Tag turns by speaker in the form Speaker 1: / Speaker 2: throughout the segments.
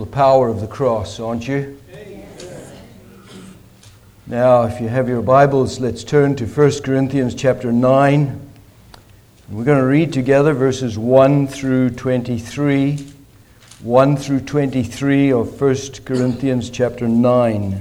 Speaker 1: the power of the cross, aren't you? Now, if you have your Bibles, let's turn to 1 Corinthians chapter 9. We're going to read together verses 1 through 23. 1 through 23 of 1 Corinthians chapter 9.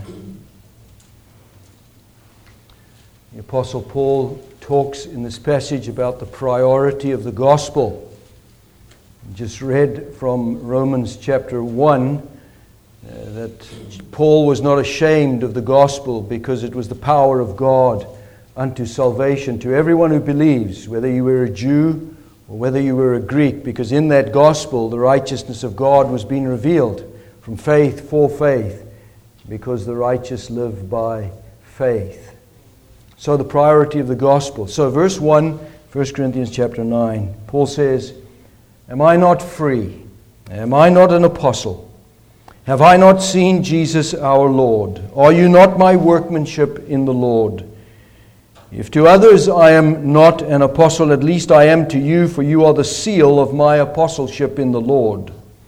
Speaker 1: The Apostle Paul talks in this passage about the priority of the gospel. We just read from Romans chapter 1 that Paul was not ashamed of the gospel because it was the power of God unto salvation to everyone who believes, whether you were a Jew or whether you were a Greek, because in that gospel the righteousness of God was being revealed from faith for faith, because the righteous live by faith. So the priority of the gospel. So verse 1, 1 Corinthians chapter 9, Paul says, "Am I not free? Am I not an apostle? Have I not seen Jesus our Lord? Are you not my workmanship in the Lord? If to others I am not an apostle, at least I am to you, for you are the seal of my apostleship in the Lord.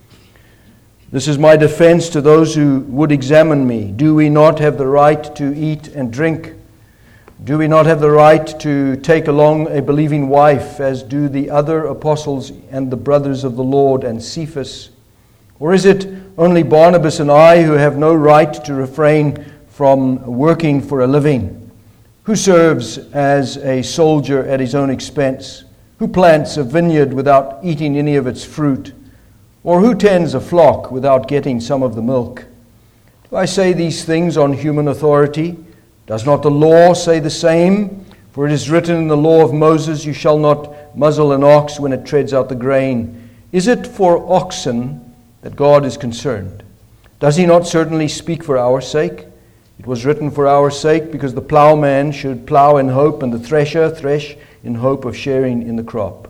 Speaker 1: This is my defense to those who would examine me. Do we not have the right to eat and drink? Do we not have the right to take along a believing wife, as do the other apostles and the brothers of the Lord and Cephas? Or is it only Barnabas and I who have no right to refrain from working for a living? Who serves as a soldier at his own expense? Who plants a vineyard without eating any of its fruit? Or who tends a flock without getting some of the milk? Do I say these things on human authority? Does not the law say the same? For it is written in the law of Moses, you shall not muzzle an ox when it treads out the grain. Is it for oxen that God is concerned? Does he not certainly speak for our sake? It was written for our sake, because the plowman should plow in hope, and the thresher thresh in hope of sharing in the crop.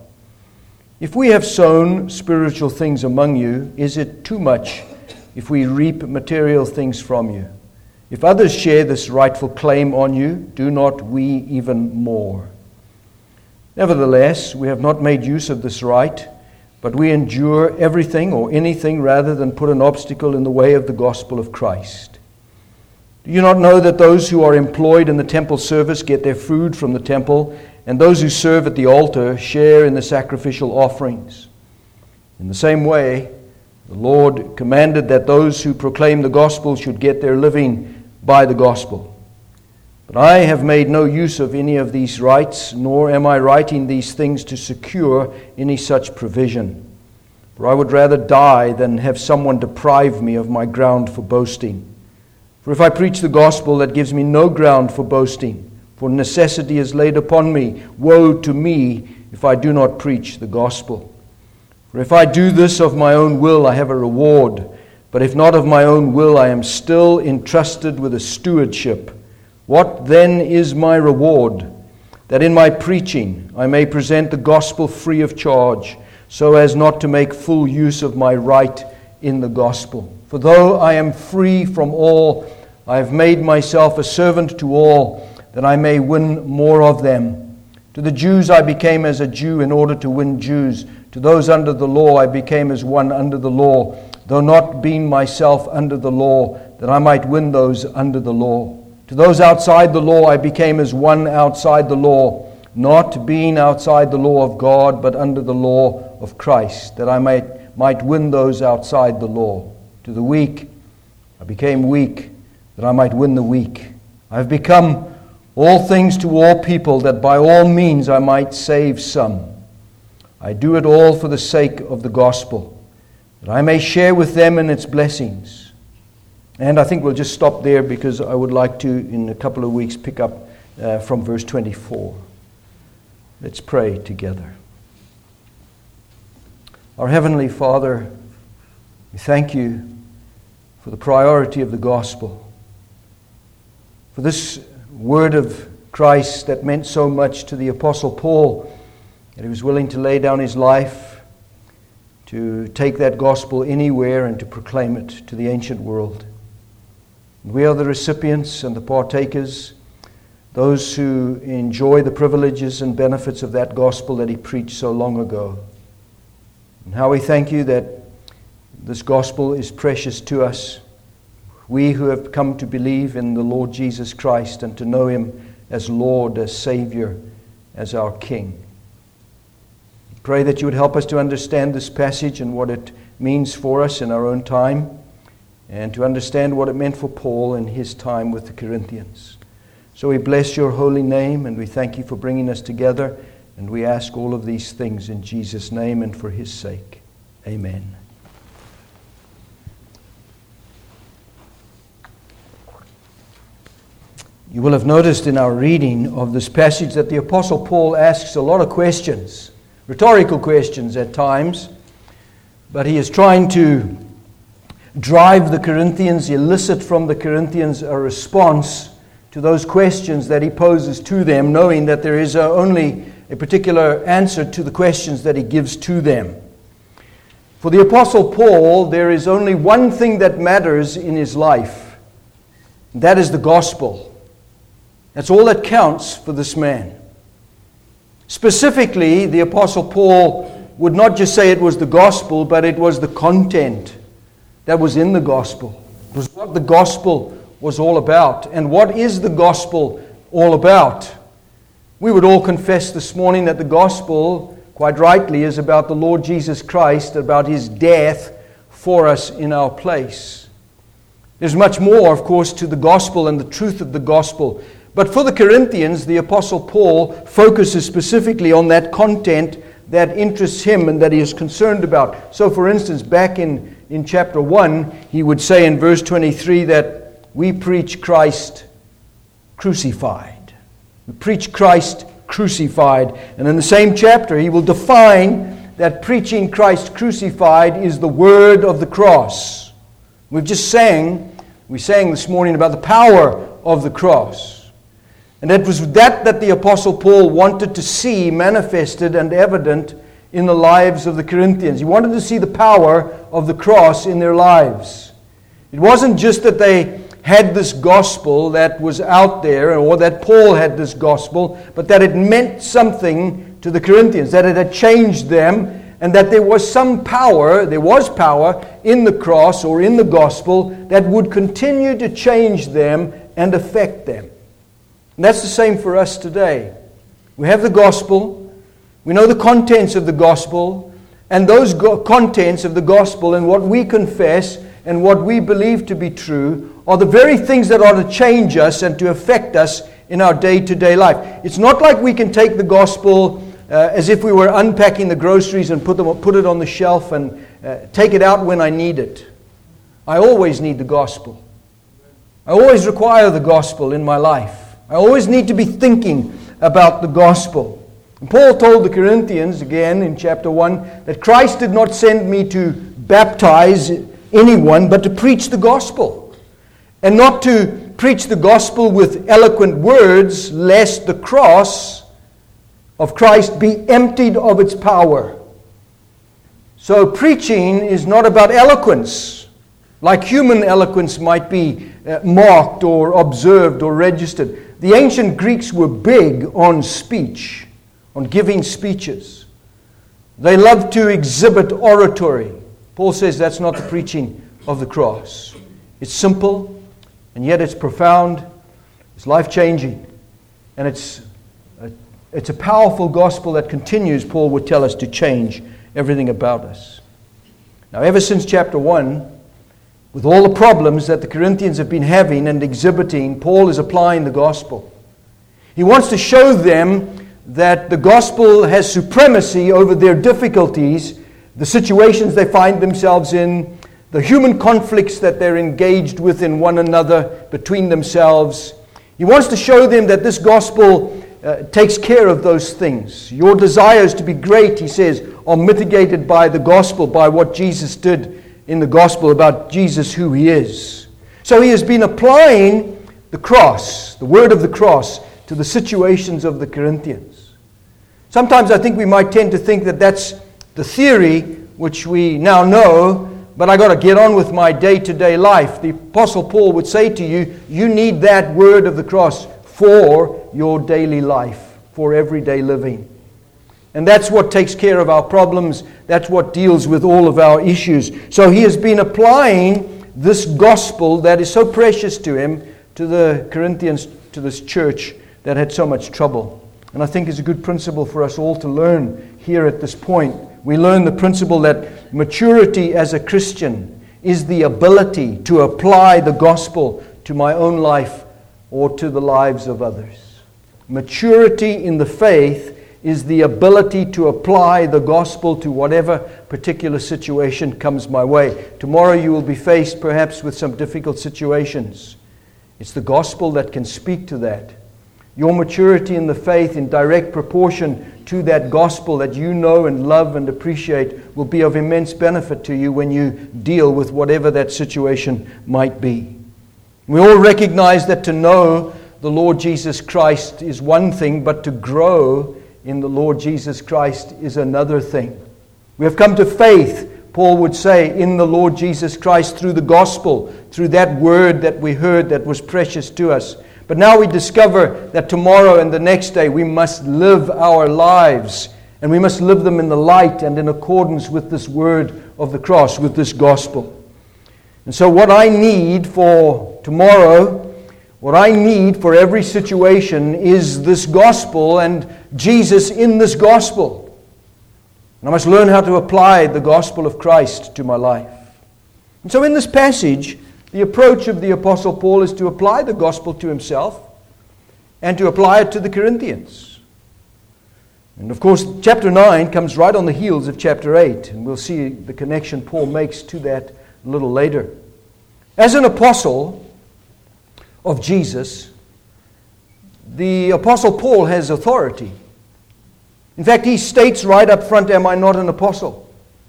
Speaker 1: If we have sown spiritual things among you, is it too much if we reap material things from you? If others share this rightful claim on you, do not we even more? Nevertheless, we have not made use of this right, but we endure everything or anything rather than put an obstacle in the way of the gospel of Christ. Do you not know that those who are employed in the temple service get their food from the temple, and those who serve at the altar share in the sacrificial offerings? In the same way, the Lord commanded that those who proclaim the gospel should get their living by the gospel. But I have made no use of any of these rights, nor am I writing these things to secure any such provision. For I would rather die than have someone deprive me of my ground for boasting. For if I preach the gospel, that gives me no ground for boasting, for necessity is laid upon me. Woe to me if I do not preach the gospel. For if I do this of my own will, I have a reward. But if not of my own will, I am still entrusted with a stewardship. What then is my reward? That in my preaching I may present the gospel free of charge, so as not to make full use of my right in the gospel. For though I am free from all, I have made myself a servant to all, that I may win more of them. To the Jews I became as a Jew in order to win Jews. To those under the law I became as one under the law, though not being myself under the law, that I might win those under the law. To those outside the law I became as one outside the law, not being outside the law of God, but under the law of Christ, that I might win those outside the law. To the weak I became weak, that I might win the weak. I have become all things to all people, that by all means I might save some. I do it all for the sake of the gospel, that I may share with them in its blessings." And I think we'll just stop there, because I would like to, in a couple of weeks, pick up from verse 24. Let's pray together. Our Heavenly Father, we thank you for the priority of the gospel, for this word of Christ that meant so much to the Apostle Paul, that he was willing to lay down his life to take that gospel anywhere and to proclaim it to the ancient world. We are the recipients and the partakers, those who enjoy the privileges and benefits of that gospel that he preached so long ago. And how we thank you that This gospel is precious to us. We who have come to believe in the Lord Jesus Christ and to know Him as Lord, as Savior, as our King. Pray that you would help us to understand this passage and what it means for us in our own time, and to understand what it meant for Paul in his time with the Corinthians. So we bless your holy name, and we thank you for bringing us together, and we ask all of these things in Jesus' name and for His sake. Amen. You will have noticed in our reading of this passage that the Apostle Paul asks a lot of questions, rhetorical questions at times, but he is trying to drive the Corinthians, elicit from the Corinthians a response to those questions that he poses to them, knowing that there is only a particular answer to the questions that he gives to them. For the Apostle Paul, there is only one thing that matters in his life. That is the gospel. That's all that counts for this man. Specifically, the Apostle Paul would not just say it was the gospel, but it was the content that was in the gospel. It was what the gospel was all about. And what is the gospel all about? We would all confess this morning that the gospel, quite rightly, is about the Lord Jesus Christ, about His death for us in our place. There's much more, of course, to the gospel and the truth of the gospel. But for the Corinthians, the Apostle Paul focuses specifically on that content that interests him and that he is concerned about. So, for instance, back in chapter 1, he would say in verse 23 that we preach Christ crucified. We preach Christ crucified. And in the same chapter, he will define that preaching Christ crucified is the word of the cross. We sang this morning about the power of the cross. And it was that the Apostle Paul wanted to see manifested and evident in the lives of the Corinthians. He wanted to see the power of the cross in their lives. It wasn't just that they had this gospel that was out there, or that Paul had this gospel, but that it meant something to the Corinthians, that it had changed them, and that there was power in the cross or in the gospel that would continue to change them and affect them. And that's the same for us today. We have the gospel, we know the contents of the gospel, and those contents of the gospel and what we confess and what we believe to be true are the very things that are to change us and to affect us in our day-to-day life. It's not like we can take the gospel as if we were unpacking the groceries and put it on the shelf and take it out when I need it. I always need the gospel. I always require the gospel in my life. I always need to be thinking about the gospel. And Paul told the Corinthians, again in chapter 1, that Christ did not send me to baptize anyone, but to preach the gospel. And not to preach the gospel with eloquent words, lest the cross of Christ be emptied of its power. So preaching is not about eloquence, like human eloquence might be marked or observed or registered. The ancient Greeks were big on speech, on giving speeches. They loved to exhibit oratory. Paul says that's not the preaching of the cross. It's simple, and yet it's profound, it's life-changing, and it's a powerful gospel that continues, Paul would tell us, to change everything about us. Now, ever since chapter 1, with all the problems that the Corinthians have been having and exhibiting, Paul is applying the gospel. He wants to show them that the gospel has supremacy over their difficulties, the situations they find themselves in, the human conflicts that they're engaged with in one another, between themselves. He wants to show them that this gospel takes care of those things. Your desires to be great, he says, are mitigated by the gospel, by what Jesus did in the gospel about Jesus, who He is. So he has been applying the cross, the word of the cross, to the situations of the Corinthians. Sometimes I think we might tend to think that that's the theory which we now know, but I got to get on with my day-to-day life. The Apostle Paul would say to you, you need that word of the cross for your daily life, for everyday living. And that's what takes care of our problems. That's what deals with all of our issues. So he has been applying this gospel that is so precious to him, to the Corinthians, to this church that had so much trouble. And I think it's a good principle for us all to learn here at this point. We learn the principle that maturity as a Christian is the ability to apply the gospel to my own life or to the lives of others. Maturity in the faith is the ability to apply the gospel to whatever particular situation comes my way. Tomorrow you will be faced perhaps with some difficult situations. It's the gospel that can speak to that. Your maturity in the faith in direct proportion to that gospel that you know and love and appreciate will be of immense benefit to you when you deal with whatever that situation might be. We all recognize that to know the Lord Jesus Christ is one thing, but to grow in the Lord Jesus Christ is another thing. We have come to faith, Paul would say, in the Lord Jesus Christ through the gospel, through that word that we heard that was precious to us. But now we discover that tomorrow and the next day we must live our lives, and we must live them in the light and in accordance with this word of the cross, with this gospel. And so what I need for tomorrow, what I need for every situation is this gospel and Jesus in this gospel. And I must learn how to apply the gospel of Christ to my life. And so in this passage, the approach of the Apostle Paul is to apply the gospel to himself and to apply it to the Corinthians. And of course, chapter 9 comes right on the heels of chapter 8, and we'll see the connection Paul makes to that a little later. As an apostle of Jesus, the Apostle Paul has authority. In fact, he states right up front, "Am I not an apostle?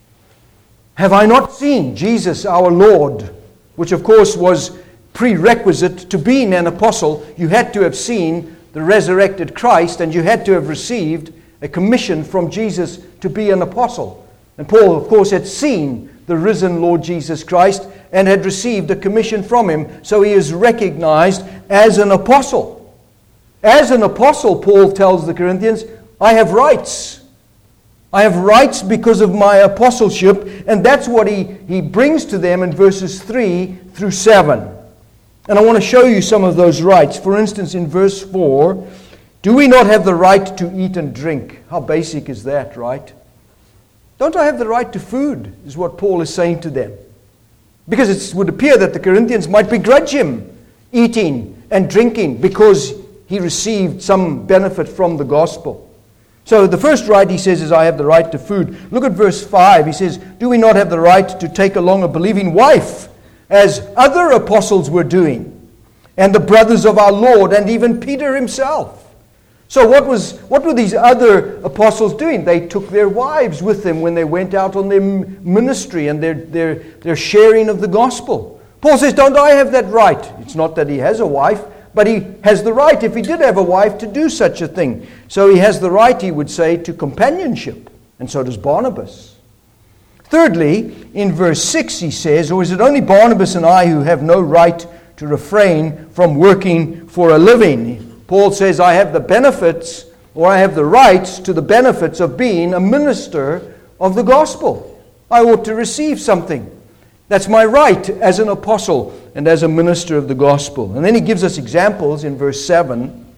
Speaker 1: Have I not seen Jesus our Lord?" Which of course was prerequisite to being an apostle. You had to have seen the resurrected Christ, and you had to have received a commission from Jesus to be an apostle. And Paul, of course, had seen the risen Lord Jesus Christ and had received a commission from him, so he is recognized as an apostle. As an apostle, Paul tells the Corinthians, I have rights. I have rights because of my apostleship, and that's what he brings to them in verses 3 through 7. And I want to show you some of those rights. For instance, in verse 4, do we not have the right to eat and drink? How basic is that, right? Don't I have the right to food, is what Paul is saying to them. Because it would appear that the Corinthians might begrudge him eating and drinking because he received some benefit from the gospel. So the first right, he says, is I have the right to food. Look at verse 5. He says, do we not have the right to take along a believing wife, as other apostles were doing, and the brothers of our Lord, and even Peter himself? So what were these other apostles doing? They took their wives with them when they went out on their ministry and their sharing of the gospel. Paul says, don't I have that right? It's not that he has a wife, but he has the right, if he did have a wife, to do such a thing. So he has the right, he would say, to companionship. And so does Barnabas. Thirdly, in verse 6 he says, or is it only Barnabas and I who have no right to refrain from working for a living? Paul says, I have the benefits, or I have the rights to the benefits of being a minister of the gospel. I ought to receive something. That's my right as an apostle and as a minister of the gospel. And then he gives us examples in verse 7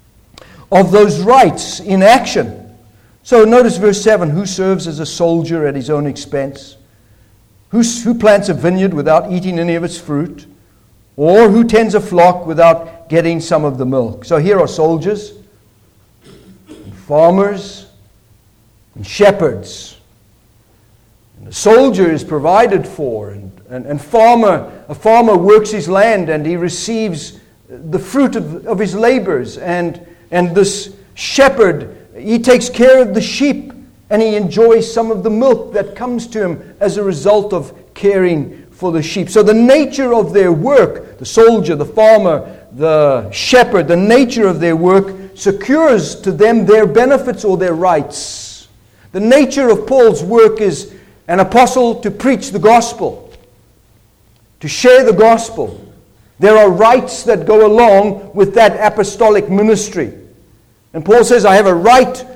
Speaker 1: of those rights in action. So notice verse 7, who serves as a soldier at his own expense? Who plants a vineyard without eating any of its fruit? Or who tends a flock without getting some of the milk? So here are soldiers, and farmers, and shepherds. And the soldier is provided for, and a farmer works his land and he receives the fruit of his labors. And this shepherd, he takes care of the sheep and he enjoys some of the milk that comes to him as a result of caring for the sheep. So the nature of their work, the soldier, the farmer, the shepherd, the nature of their work secures to them their benefits or their rights. The nature of Paul's work is an apostle to preach the gospel, to share the gospel. There are rights that go along with that apostolic ministry. And Paul says, I have a right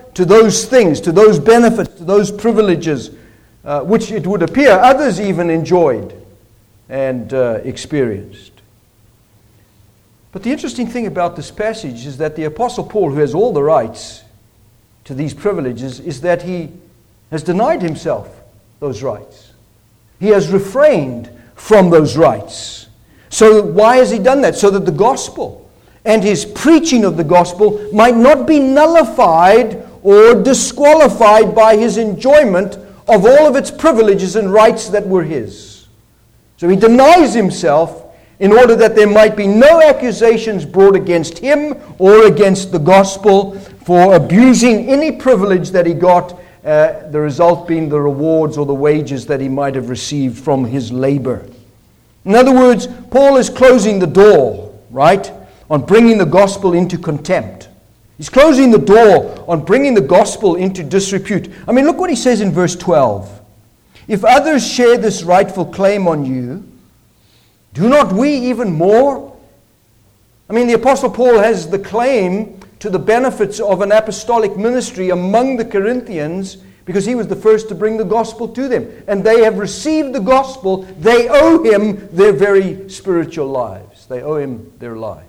Speaker 1: to those things, to those benefits, to those privileges, which it would appear others even enjoyed and experienced. But the interesting thing about this passage is that the Apostle Paul, who has all the rights to these privileges, is that he has denied himself those rights. He has refrained from those rights. So why has he done that? So that the gospel and his preaching of the gospel might not be nullified or disqualified by his enjoyment of all of its privileges and rights that were his. So he denies himself in order that there might be no accusations brought against him or against the gospel for abusing any privilege that he got, the result being the rewards or the wages that he might have received from his labor. In other words, Paul is closing the door, right, on bringing the gospel into contempt. He's closing the door on bringing the gospel into disrepute. I mean, look what he says in verse 12. If others share this rightful claim on you, do not we even more? I mean, the Apostle Paul has the claim to the benefits of an apostolic ministry among the Corinthians because he was the first to bring the gospel to them. And they have received the gospel. They owe him their very spiritual lives. They owe him their lives.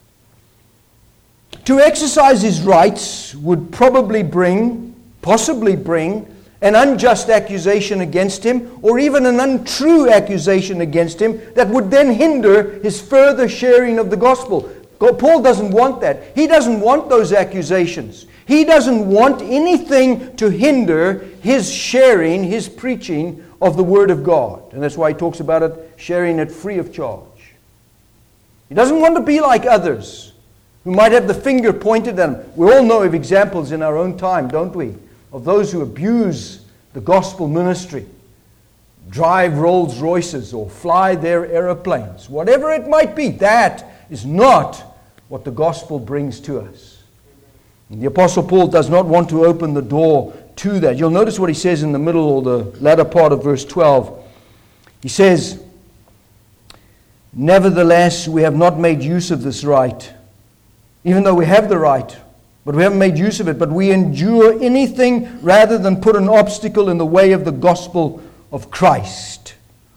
Speaker 1: To exercise his rights would possibly bring an unjust accusation against him, or even an untrue accusation against him that would then hinder his further sharing of the gospel. Paul doesn't want that. He doesn't want those accusations. He doesn't want anything to hinder his sharing, his preaching of the Word of God. And that's why he talks about it, sharing it free of charge. He doesn't want to be like others who might have the finger pointed at him. We all know of examples in our own time, don't we? Of those who abuse the gospel ministry, drive Rolls Royces or fly their aeroplanes, whatever it might be. That is not what the gospel brings to us. And the Apostle Paul does not want to open the door to that. You'll notice what he says in the middle or the latter part of verse 12. He says, nevertheless, we have not made use of this right, even though we have the right. But we haven't made use of it. But we endure anything rather than put an obstacle in the way of the gospel of Christ.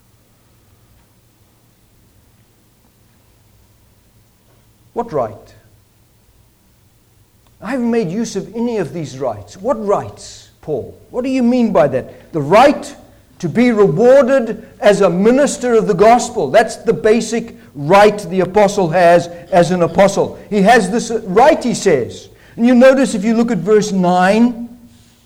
Speaker 1: What right? I haven't made use of any of these rights. What rights, Paul? What do you mean by that? The right to be rewarded as a minister of the gospel. That's the basic right the apostle has as an apostle. He has this right, he says. And you notice if you look at verse 9,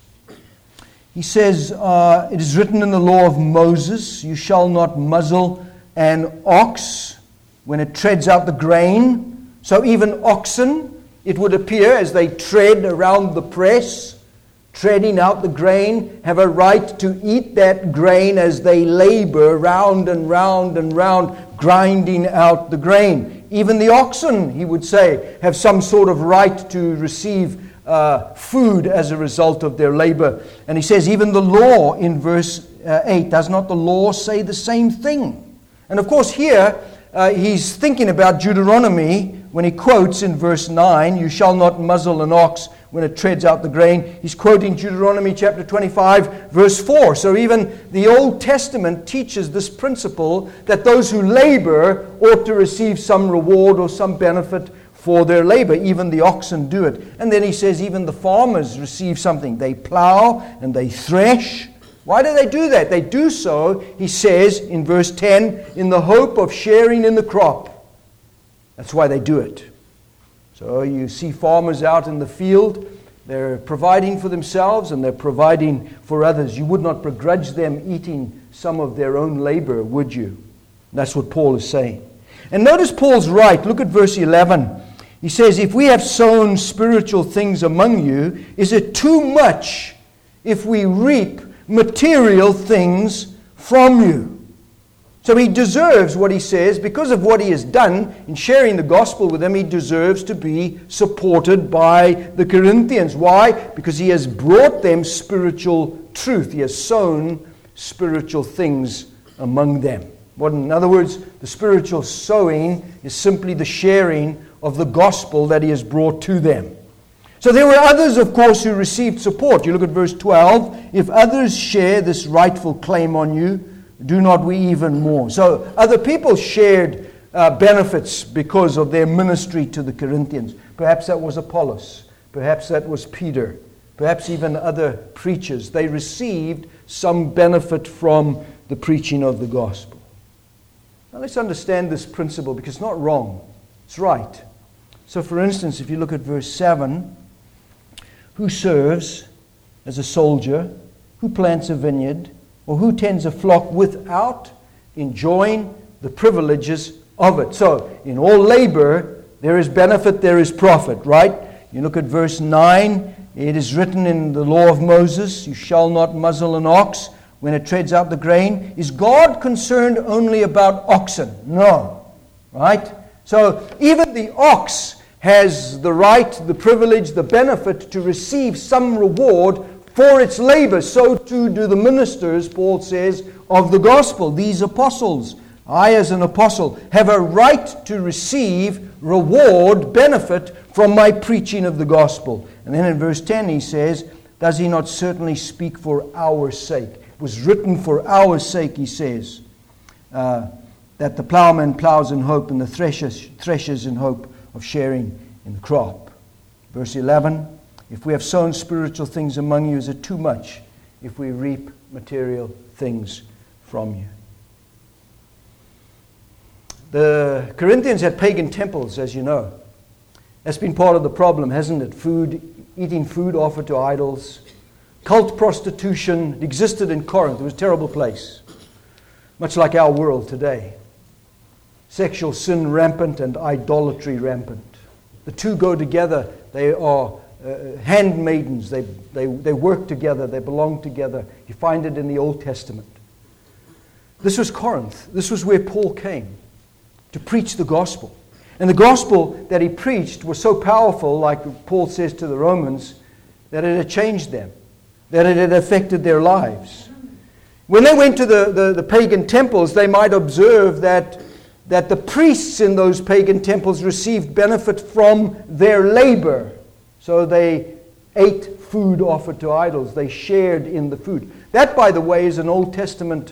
Speaker 1: he says, it is written in the law of Moses, you shall not muzzle an ox when it treads out the grain. So even oxen, it would appear, as they tread around the press, treading out the grain, have a right to eat that grain as they labor round and round and round, grinding out the grain. Even the oxen, he would say, have some sort of right to receive food as a result of their labor. And he says, even the law in verse 8, does not the law say the same thing? And of course here, he's thinking about Deuteronomy when he quotes in verse 9, you shall not muzzle an ox when it treads out the grain. He's quoting Deuteronomy chapter 25, verse 4. So even the Old Testament teaches this principle that those who labor ought to receive some reward or some benefit for their labor. Even the oxen do it. And then he says even the farmers receive something. They plow and they thresh. Why do they do that? They do so, he says in verse 10, in the hope of sharing in the crop. That's why they do it. So you see farmers out in the field, they're providing for themselves and they're providing for others. You would not begrudge them eating some of their own labor, would you? That's what Paul is saying. And notice Paul's right. Look at verse 11. He says, if we have sown spiritual things among you, is it too much if we reap material things from you? So he deserves what he says, because of what he has done in sharing the gospel with them, he deserves to be supported by the Corinthians. Why? Because he has brought them spiritual truth. He has sown spiritual things among them. In other words, the spiritual sowing is simply the sharing of the gospel that he has brought to them. So there were others, of course, who received support. You look at verse 12. If others share this rightful claim on you, do not we even more? So other people shared benefits because of their ministry to the Corinthians. Perhaps that was Apollos. Perhaps that was Peter. Perhaps even other preachers. They received some benefit from the preaching of the gospel. Now let's understand this principle, because it's not wrong. It's right. So for instance, if you look at verse 7, who serves as a soldier, who plants a vineyard, or who tends a flock without enjoying the privileges of it? So in all labor, there is benefit, there is profit, right? You look at verse 9, it is written in the law of Moses, you shall not muzzle an ox when it treads out the grain. Is God concerned only about oxen? No, right? So even the ox has the right, the privilege, the benefit to receive some reward for its labor. So too do the ministers, Paul says, of the gospel. These apostles, I as an apostle, have a right to receive reward, benefit from my preaching of the gospel. And then in verse 10 he says, does he not certainly speak for our sake? It was written for our sake, he says, that the plowman plows in hope and the threshes in hope of sharing in the crop. Verse 11, if we have sown spiritual things among you, is it too much if we reap material things from you? The Corinthians had pagan temples, as you know. That's been part of the problem, hasn't it? Eating food offered to idols. Cult prostitution existed in Corinth. It was a terrible place, much like our world today. Sexual sin rampant and idolatry rampant. The two go together. They are handmaidens. They work together. They belong together. You find it in the Old Testament. This was Corinth. This was where Paul came to preach the gospel. And the gospel that he preached was so powerful, like Paul says to the Romans, that it had changed them, that it had affected their lives. When they went to the pagan temples, they might observe that the priests in those pagan temples received benefit from their labor. So they ate food offered to idols. They shared in the food. That, by the way, is an Old Testament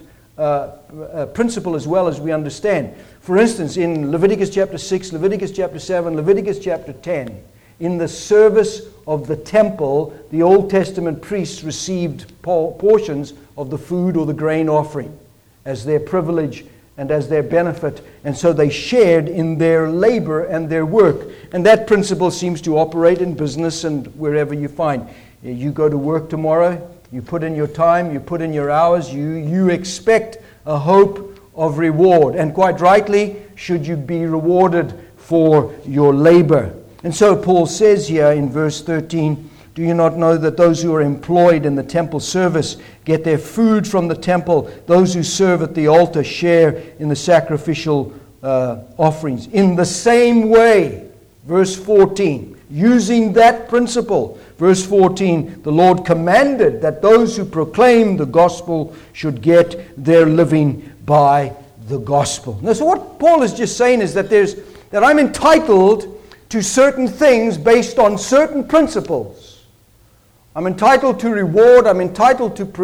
Speaker 1: principle as well, as we understand. For instance, in Leviticus chapter 6, Leviticus chapter 7, Leviticus chapter 10, in the service of the temple, the Old Testament priests received portions of the food or the grain offering as their privilege and as their benefit, and so they shared in their labor and their work. And that principle seems to operate in business and wherever you find. You go to work tomorrow, you put in your time, you put in your hours, you expect a hope of reward. And quite rightly, should you be rewarded for your labor. And so Paul says here in verse 13, do you not know that those who are employed in the temple service get their food from the temple? Those who serve at the altar share in the sacrificial offerings. In the same way, verse 14, using that principle, verse 14, the Lord commanded that those who proclaim the gospel should get their living by the gospel. Now, so what Paul is just saying is that I'm entitled to certain things based on certain principles. I'm entitled to reward. I'm entitled to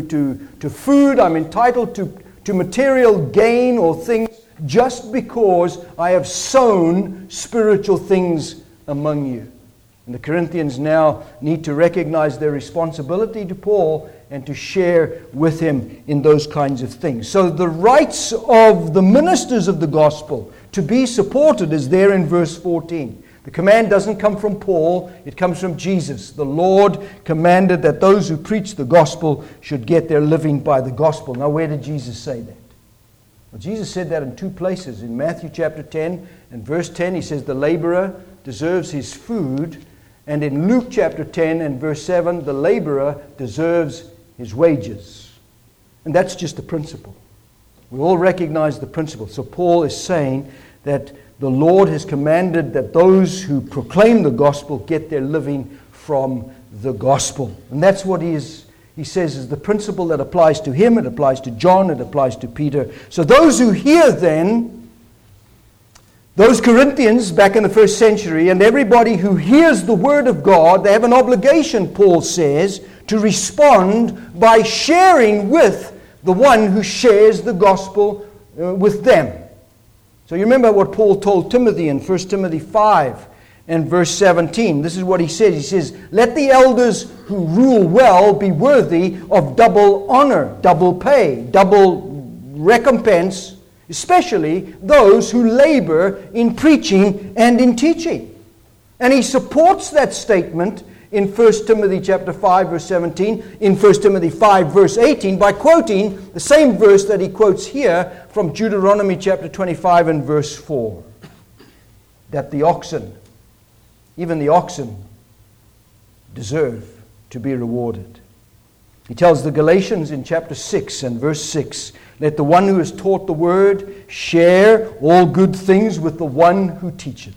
Speaker 1: food. I'm entitled to material gain or things just because I have sown spiritual things among you. And the Corinthians now need to recognize their responsibility to Paul and to share with him in those kinds of things. So the rights of the ministers of the gospel to be supported is there in verse 14. The command doesn't come from Paul, it comes from Jesus. The Lord commanded that those who preach the gospel should get their living by the gospel. Now, where did Jesus say that? Well, Jesus said that in two places. In Matthew chapter 10 and verse 10, he says the laborer deserves his food. And in Luke chapter 10 and verse 7, the laborer deserves his wages. And that's just the principle. We all recognize the principle. So Paul is saying that the Lord has commanded that those who proclaim the gospel get their living from the gospel. And that's what he says is the principle that applies to him, it applies to John, it applies to Peter. So those who hear then Those Corinthians back in the first century and everybody who hears the word of God, they have an obligation, Paul says, to respond by sharing with the one who shares the gospel with them. So you remember what Paul told Timothy in 1 Timothy 5 and verse 17. This is what he says. He says, "Let the elders who rule well be worthy of double honor, double pay, double recompense, especially those who labor in preaching and in teaching." And he supports that statement in 1 Timothy chapter 5 verse 17, in 1 Timothy 5 verse 18, by quoting the same verse that he quotes here from Deuteronomy chapter 25 and verse 4. That the oxen, even the oxen, deserve to be rewarded. He tells the Galatians in chapter 6 and verse 6, "Let the one who is taught the word share all good things with the one who teaches."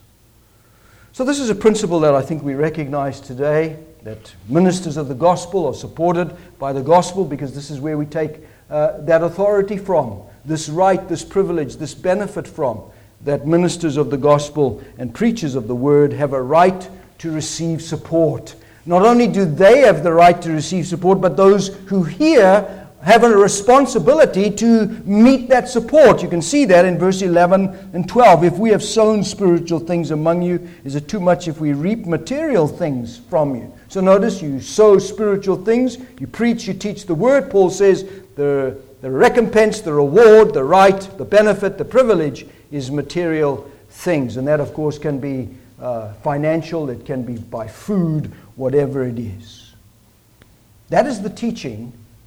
Speaker 1: So this is a principle that I think we recognize today, that ministers of the gospel are supported by the gospel, because this is where we take that authority from, this right, this privilege, this benefit from, that ministers of the gospel and preachers of the word have a right to receive support. Not only do they have the right to receive support, but those who hear have a responsibility to meet that support. You can see that in verse 11 and 12. "If we have sown spiritual things among you, is it too much if we reap material things from you?" So notice, you sow spiritual things, you preach, you teach the word. Paul says the recompense, the reward, the right, the benefit, the privilege is material things. And that, of course, can be financial, it can be by food, whatever it is. That is the teaching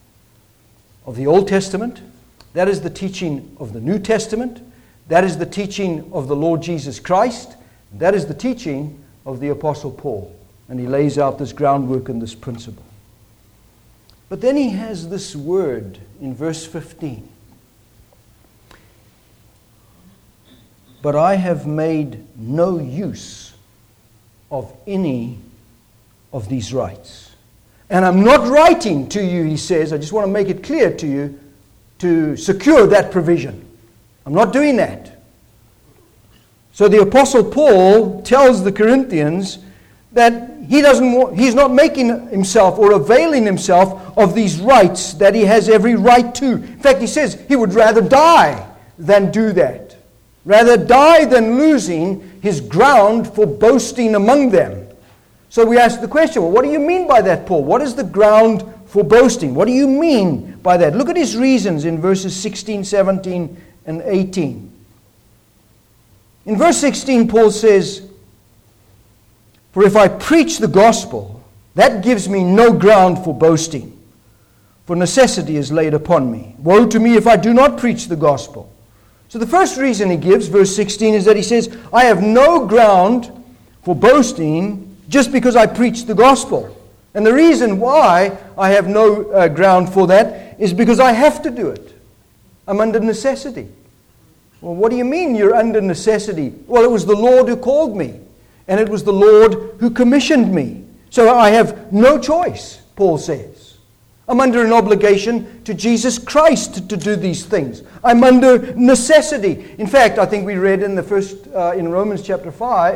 Speaker 1: of the Old Testament. That is the teaching of the New Testament. That is the teaching of the Lord Jesus Christ. That is the teaching of the Apostle Paul. And he lays out this groundwork and this principle. But then he has this word in verse 15. "But I have made no use of any of these rights." And I'm not writing to you, he says, I just want to make it clear to you, to secure that provision. I'm not doing that. So the Apostle Paul tells the Corinthians that he's not making himself or availing himself of these rights that he has every right to. In fact, he says he would rather die than do that. Rather die than losing his ground for boasting among them. So we ask the question, well, what do you mean by that, Paul? What is the ground for boasting? What do you mean by that? Look at his reasons in verses 16, 17, and 18. In verse 16, Paul says, "For if I preach the gospel, that gives me no ground for boasting, for necessity is laid upon me. Woe to me if I do not preach the gospel." So the first reason he gives, verse 16, is that he says, I have no ground for boasting just because I preach the gospel. And the reason why I have no ground for that is because I have to do it. I'm under necessity. Well, what do you mean you're under necessity? Well, it was the Lord who called me, and it was the Lord who commissioned me. So I have no choice, Paul says. I'm under an obligation to Jesus Christ to do these things. I'm under necessity. In fact, I think we read in in Romans chapter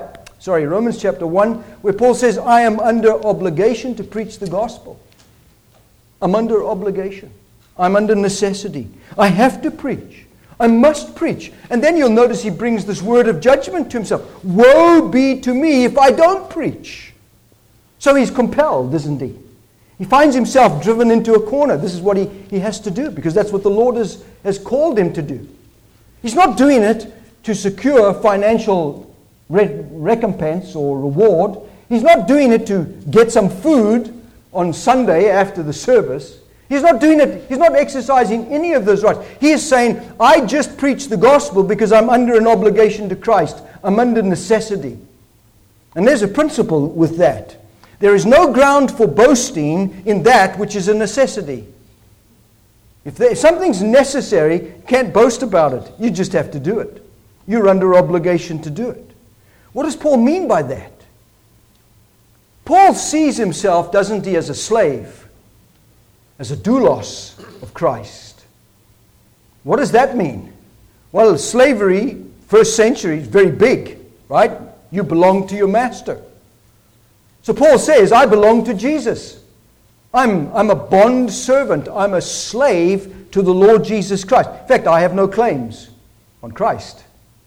Speaker 1: 1, where Paul says, I am under obligation to preach the gospel. I'm under obligation. I'm under necessity. I have to preach. I must preach. And then you'll notice he brings this word of judgment to himself. Woe be to me if I don't preach. So he's compelled, isn't he? He finds himself driven into a corner. This is what he has to do, because that's what the Lord has called him to do. He's not doing it to secure financial recompense or reward. He's not doing it to get some food on Sunday after the service. He's not doing it. He's not exercising any of those rights. He is saying, I just preach the gospel because I'm under an obligation to Christ. I'm under necessity. And there's a principle with that. There is no ground for boasting in that which is a necessity. If something's necessary, you can't boast about it. You just have to do it. You're under obligation to do it. What does Paul mean by that? Paul sees himself, doesn't he, as a slave, as a doulos of Christ. What does that mean? Well, slavery First century is very big, right? You belong to your master. So Paul says, I belong to Jesus. I'm a bond servant. I'm a slave to the Lord Jesus Christ. In fact, I have no claims on Christ.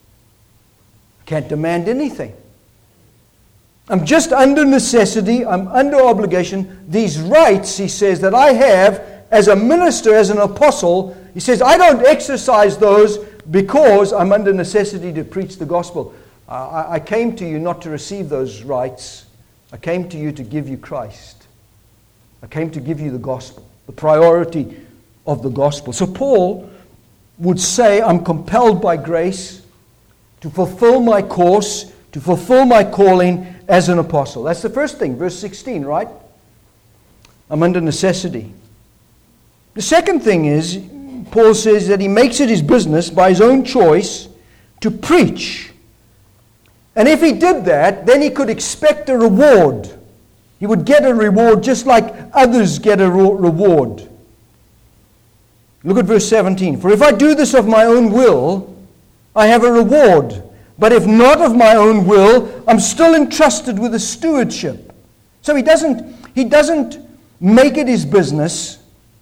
Speaker 1: I can't demand anything. I'm just under necessity. I'm under obligation. These rights, he says, that I have as a minister, as an apostle, he says, I don't exercise those because I'm under necessity to preach the gospel. I came to you not to receive those rights. I came to you to give you Christ. I came to give you the gospel, the priority of the gospel. So Paul would say, I'm compelled by grace to fulfill my course, to fulfill my calling as an apostle. That's the first thing, verse 16, right? I'm under necessity. The second thing is, Paul says that he makes it his business by his own choice to preach. And if he did that, then he could expect a reward. He would get a reward just like others get a reward. Look at verse 17. For if I do this of my own will, I have a reward. But if not of my own will, I'm still entrusted with a stewardship. So he doesn't make it his business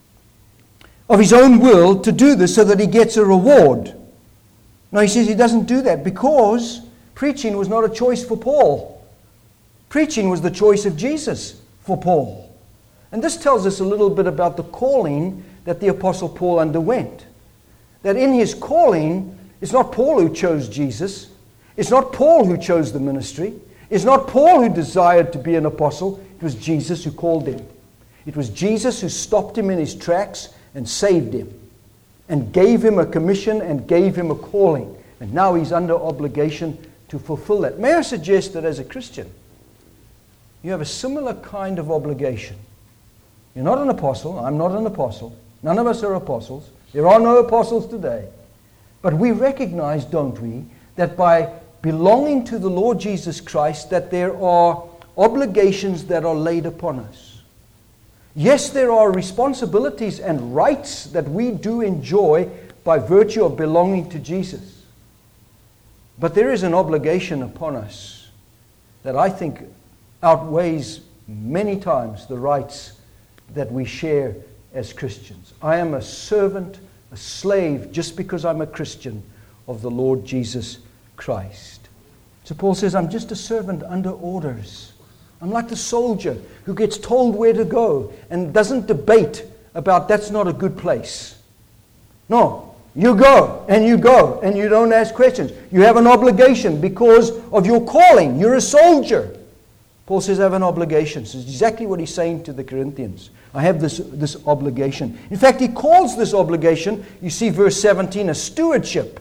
Speaker 1: of his own will to do this so that he gets a reward. No, he says he doesn't do that because preaching was not a choice for Paul. Preaching was the choice of Jesus for Paul. And this tells us a little bit about the calling that the Apostle Paul underwent. That in his calling, it's not Paul who chose Jesus. It's not Paul who chose the ministry. It's not Paul who desired to be an apostle. It was Jesus who called him. It was Jesus who stopped him in his tracks and saved him and gave him a commission and gave him a calling. And now he's under obligation to fulfill that. May I suggest that as a Christian, you have a similar kind of obligation. You're not an apostle. I'm not an apostle. None of us are apostles. There are no apostles today. But we recognize, don't we, that by belonging to the Lord Jesus Christ, that there are obligations that are laid upon us. Yes, there are responsibilities and rights that we do enjoy by virtue of belonging to Jesus. But there is an obligation upon us that I think outweighs many times the rights that we share as Christians. I am a servant, a slave, just because I'm a Christian of the Lord Jesus Christ. So Paul says, I'm just a servant under orders. I'm like the soldier who gets told where to go and doesn't debate about that's not a good place. No, you go and you don't ask questions. You have an obligation because of your calling. You're a soldier. Paul says, I have an obligation. This is exactly what he's saying to the Corinthians. I have this obligation. In fact, he calls this obligation, you see verse 17, a stewardship.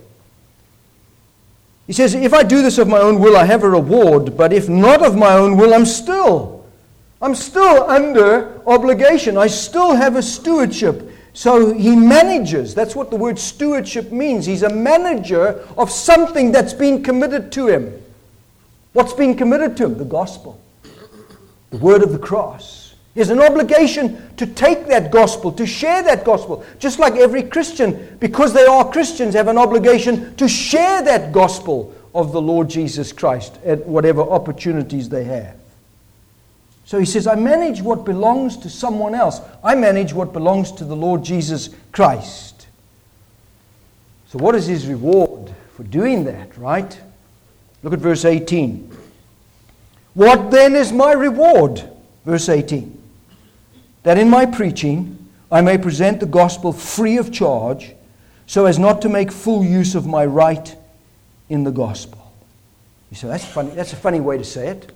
Speaker 1: He says, if I do this of my own will, I have a reward. But if not of my own will, I'm still under obligation. I still have a stewardship. So he manages. That's what the word stewardship means. He's a manager of something that's been committed to him. What's been committed to him? The gospel. The word of the cross. He has an obligation to take that gospel, to share that gospel. Just like every Christian, because they are Christians, have an obligation to share that gospel of the Lord Jesus Christ at whatever opportunities they have. So he says, I manage what belongs to someone else. I manage what belongs to the Lord Jesus Christ. So what is his reward for doing that, right? Look at verse 18. What then is my reward? Verse 18. That in my preaching I may present the gospel free of charge, so as not to make full use of my right in the gospel. You say, that's funny. That's a funny way to say it.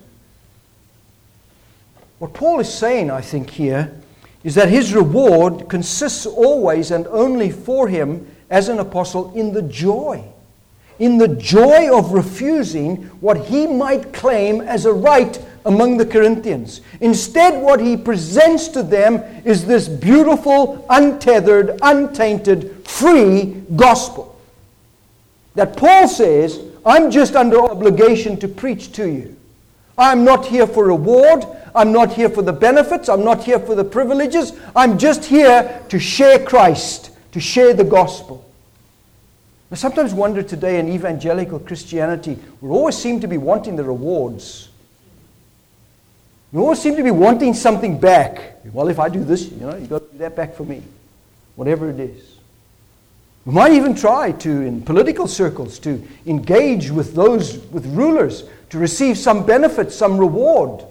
Speaker 1: What Paul is saying, I think, here, is that his reward consists always and only for him as an apostle in the joy of refusing what he might claim as a right among the Corinthians. Instead, what he presents to them is this beautiful, untethered, untainted, free gospel. That Paul says, I'm just under obligation to preach to you. I'm not here for reward. I'm not here for the benefits. I'm not here for the privileges. I'm just here to share Christ, to share the gospel. I sometimes wonder today in evangelical Christianity, we always seem to be wanting the rewards. We always seem to be wanting something back. Well, if I do this, you've got to do that back for me. Whatever it is. We might even try to, in political circles, to engage with those, with rulers, to receive some benefit, some reward.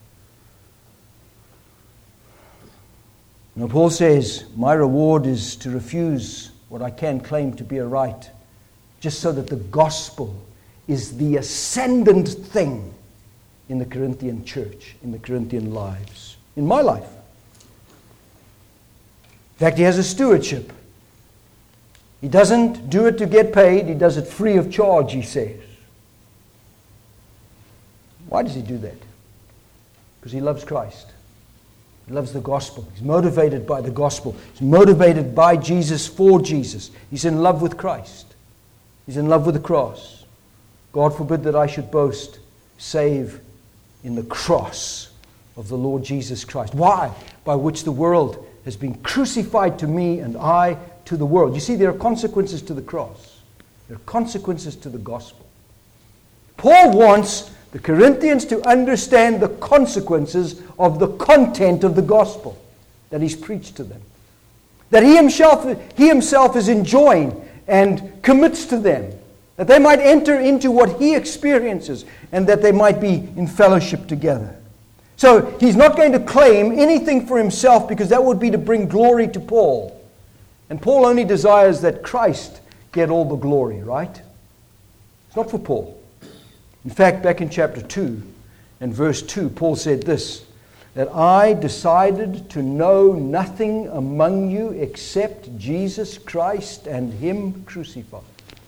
Speaker 1: Paul says, my reward is to refuse what I can claim to be a right, just so that the gospel is the ascendant thing in the Corinthian church, in the Corinthian lives, in my life. In fact, he has a stewardship. He doesn't do it to get paid, he does it free of charge, he says. Why does he do that? Because he loves Christ. He loves the gospel. He's motivated by the gospel. He's motivated by Jesus, for Jesus. He's in love with Christ. He's in love with the cross. God forbid that I should boast, save in the cross of the Lord Jesus Christ. Why? By which the world has been crucified to me and I to the world. You see, there are consequences to the cross. There are consequences to the gospel. Paul wants the Corinthians to understand the consequences of the content of the gospel that he's preached to them. That he himself is enjoying and commits to them. That they might enter into what he experiences and that they might be in fellowship together. So he's not going to claim anything for himself because that would be to bring glory to Paul. And Paul only desires that Christ get all the glory, right? It's not for Paul. In fact, back in chapter 2 and verse 2, Paul said this, that I decided to know nothing among you except Jesus Christ and Him crucified.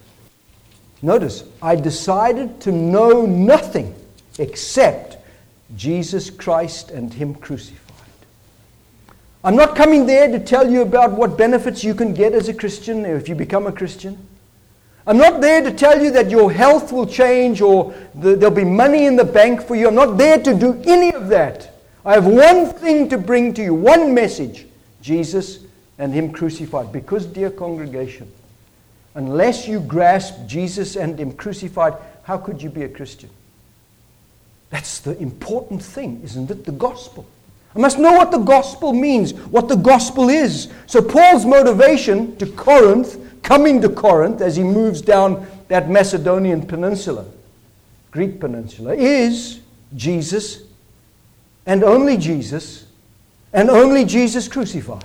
Speaker 1: Notice, I decided to know nothing except Jesus Christ and Him crucified. I'm not coming there to tell you about what benefits you can get as a Christian if you become a Christian. I'm not there to tell you that your health will change or there'll be money in the bank for you. I'm not there to do any of that. I have one thing to bring to you, one message, Jesus and Him crucified. Because, dear congregation, unless you grasp Jesus and Him crucified, how could you be a Christian? That's the important thing, isn't it? The gospel. I must know what the gospel means, what the gospel is. So Paul's motivation to Corinth, coming to Corinth as he moves down that Macedonian peninsula, Greek peninsula, is Jesus and only Jesus crucified.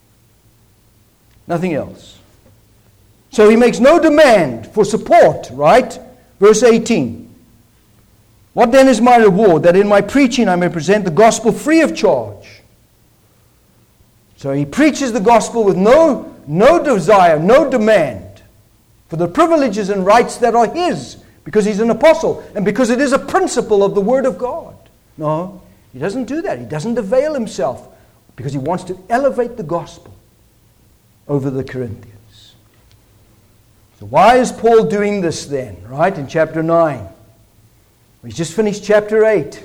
Speaker 1: Nothing else. So he makes no demand for support, right? Verse 18. What then is my reward? That in my preaching I may present the gospel free of charge. So he preaches the gospel with no desire, no demand for the privileges and rights that are his, because he's an apostle and because it is a principle of the Word of God. No, he doesn't do that. He doesn't avail himself because he wants to elevate the gospel over the Corinthians. So why is Paul doing this then, right, in chapter 9? He's just finished chapter 8,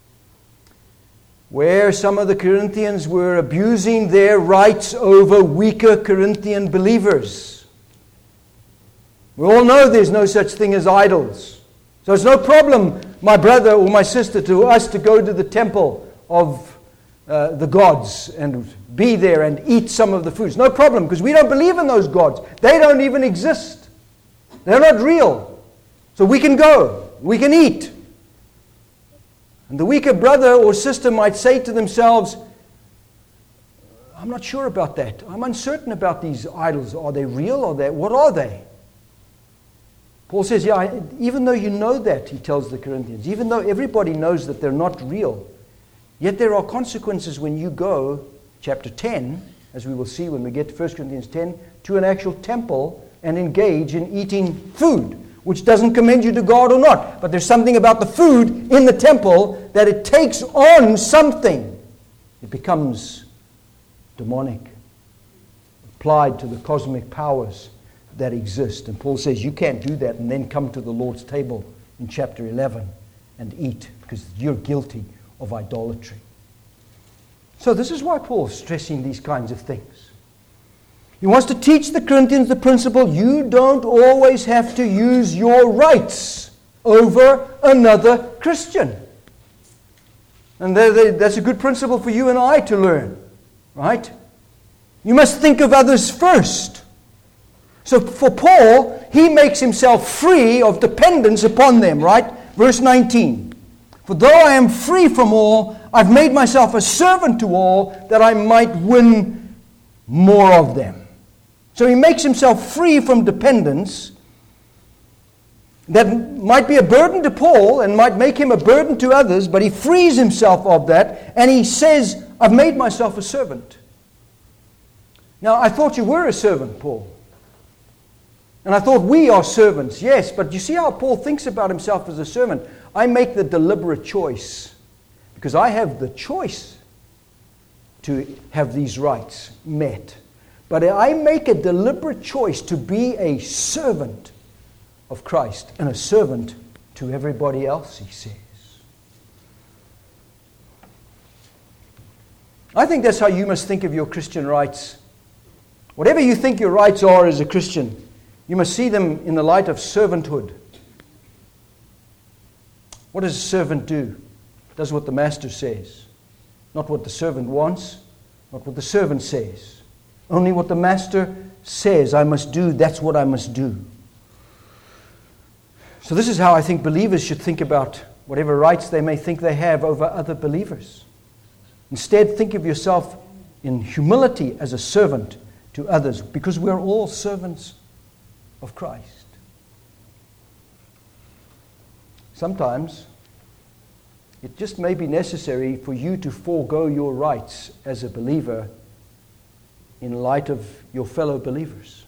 Speaker 1: where some of the Corinthians were abusing their rights over weaker Corinthian believers. We all know there's no such thing as idols. So it's no problem, my brother or my sister, to us to go to the temple of the gods and be there and eat some of the foods. No problem, because we don't believe in those gods. They don't even exist. They're not real. So we can go. We can eat. And the weaker brother or sister might say to themselves, I'm not sure about that. I'm uncertain about these idols. Are they real? What are they? Paul says, even though you know that, he tells the Corinthians, even though everybody knows that they're not real, yet there are consequences when you go, chapter 10, as we will see when we get to 1 Corinthians 10, to an actual temple and engage in eating food, which doesn't commend you to God or not. But there's something about the food in the temple that it takes on something. It becomes demonic, applied to the cosmic powers that exist. And Paul says you can't do that and then come to the Lord's table in chapter 11 and eat, because you're guilty of idolatry. So this is why Paul's stressing these kinds of things. He wants to teach the Corinthians the principle, you don't always have to use your rights over another Christian. And that's a good principle for you and I to learn, right? You must think of others first. So for Paul, he makes himself free of dependence upon them, right? Verse 19. For though I am free from all, I've made myself a servant to all, that I might win more of them. So he makes himself free from dependence that might be a burden to Paul and might make him a burden to others, but he frees himself of that, and he says, I've made myself a servant. Now, I thought you were a servant, Paul. And I thought we are servants, yes, but you see how Paul thinks about himself as a servant. I make the deliberate choice, because I have the choice to have these rights met. But I make a deliberate choice to be a servant of Christ and a servant to everybody else, he says. I think that's how you must think of your Christian rights. Whatever you think your rights are as a Christian, you must see them in the light of servanthood. What does a servant do? Does what the master says. Not what the servant wants, not what the servant says. Only what the master says I must do, that's what I must do. So this is how I think believers should think about whatever rights they may think they have over other believers. Instead, think of yourself in humility as a servant to others, because we're all servants of Christ. Sometimes it just may be necessary for you to forego your rights as a believer in light of your fellow believers.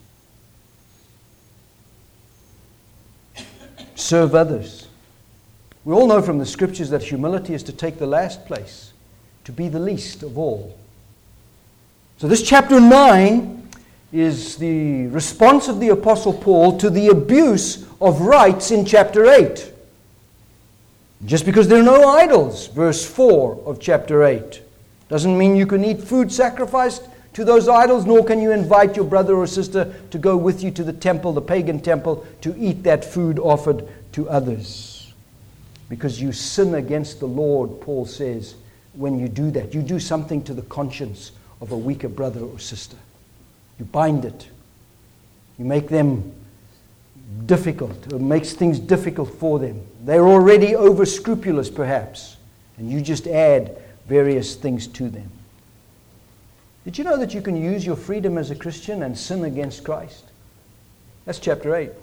Speaker 1: Serve others. We all know from the scriptures that humility is to take the last place, to be the least of all. So this chapter 9 is the response of the Apostle Paul to the abuse of rights in chapter 8. Just because there are no idols, verse 4 of chapter 8, doesn't mean you can eat food sacrificed to those idols, nor can you invite your brother or sister to go with you to the temple, the pagan temple, to eat that food offered to others. Because you sin against the Lord, Paul says, when you do that. You do something to the conscience of a weaker brother or sister. You bind it. You make them difficult. It makes things difficult for them. They're already over-scrupulous, perhaps, and you just add various things to them. Did you know that you can use your freedom as a Christian and sin against Christ? That's chapter 8.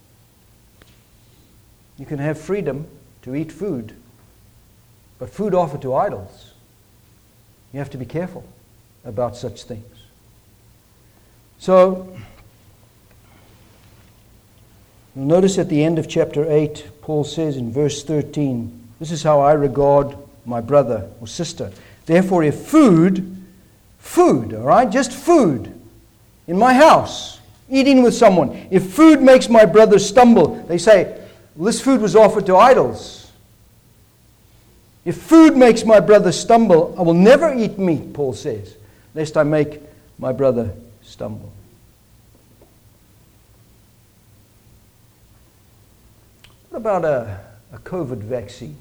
Speaker 1: You can have freedom to eat food, but food offered to idols, you have to be careful about such things. So, you'll notice at the end of chapter 8, Paul says in verse 13, this is how I regard my brother or sister. Therefore, if food, all right, just food, in my house, eating with someone, if food makes my brother stumble, they say, well, this food was offered to idols. If food makes my brother stumble, I will never eat meat, Paul says, lest I make my brother stumble. What about a COVID vaccine?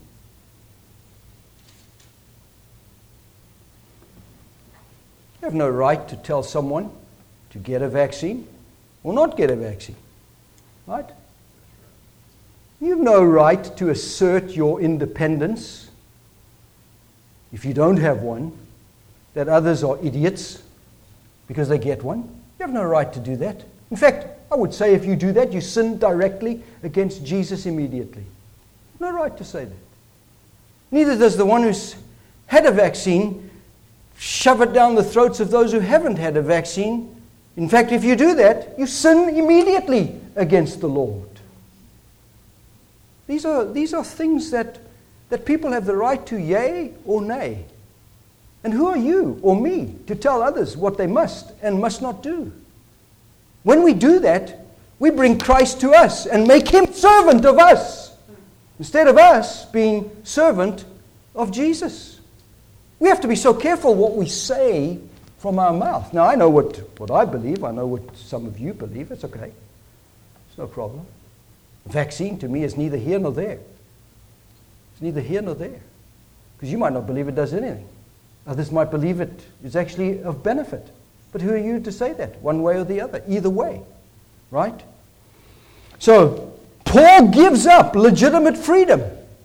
Speaker 1: You have no right to tell someone to get a vaccine or not get a vaccine, right? You have no right to assert your independence if you don't have one, that others are idiots because they get one. You have no right to do that. In fact, I would say if you do that, you sin directly against Jesus immediately. No right to say that. Neither does the one who's had a vaccine shove it down the throats of those who haven't had a vaccine. In fact, if you do that, you sin immediately against the Lord. These are things that people have the right to, yea or nay. And who are you or me to tell others what they must and must not do? When we do that, we bring Christ to us and make him servant of us, instead of us being servant of Jesus. We have to be so careful what we say from our mouth. Now, I know what I believe. I know what some of you believe. It's okay. It's no problem. Vaccine to me is neither here nor there. It's neither here nor there. Because you might not believe it does anything. Others might believe it is actually of benefit. But who are you to say that, one way or the other? Either way, right? So, Paul gives up legitimate freedom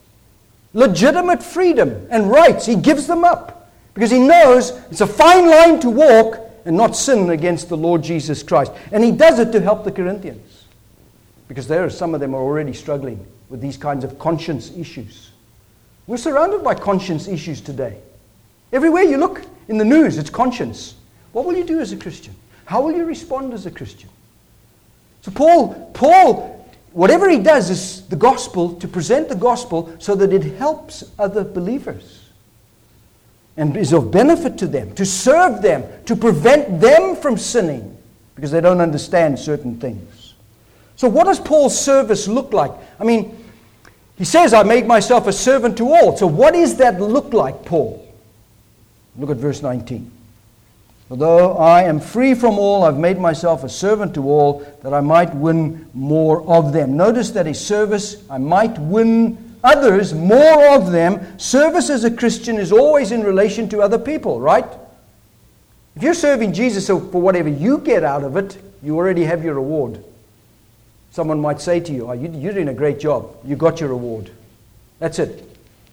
Speaker 1: and rights. He gives them up because he knows it's a fine line to walk and not sin against the Lord Jesus Christ. And he does it to help the Corinthians because some of them are already struggling with these kinds of conscience issues. We're surrounded by conscience issues today. Everywhere you look in the news, it's conscience. What will you do as a Christian? How will you respond as a Christian? So Paul, whatever he does is the gospel, to present the gospel so that it helps other believers and is of benefit to them, to serve them, to prevent them from sinning because they don't understand certain things. So what does Paul's service look like? I mean, he says, I make myself a servant to all. So what does that look like, Paul? Look at verse 19. Although I am free from all, I've made myself a servant to all, that I might win more of them. Notice that his service, I might win others, more of them. Service as a Christian is always in relation to other people, right? If you're serving Jesus for whatever you get out of it, you already have your reward. Someone might say to you, you're doing a great job. You got your reward. That's it.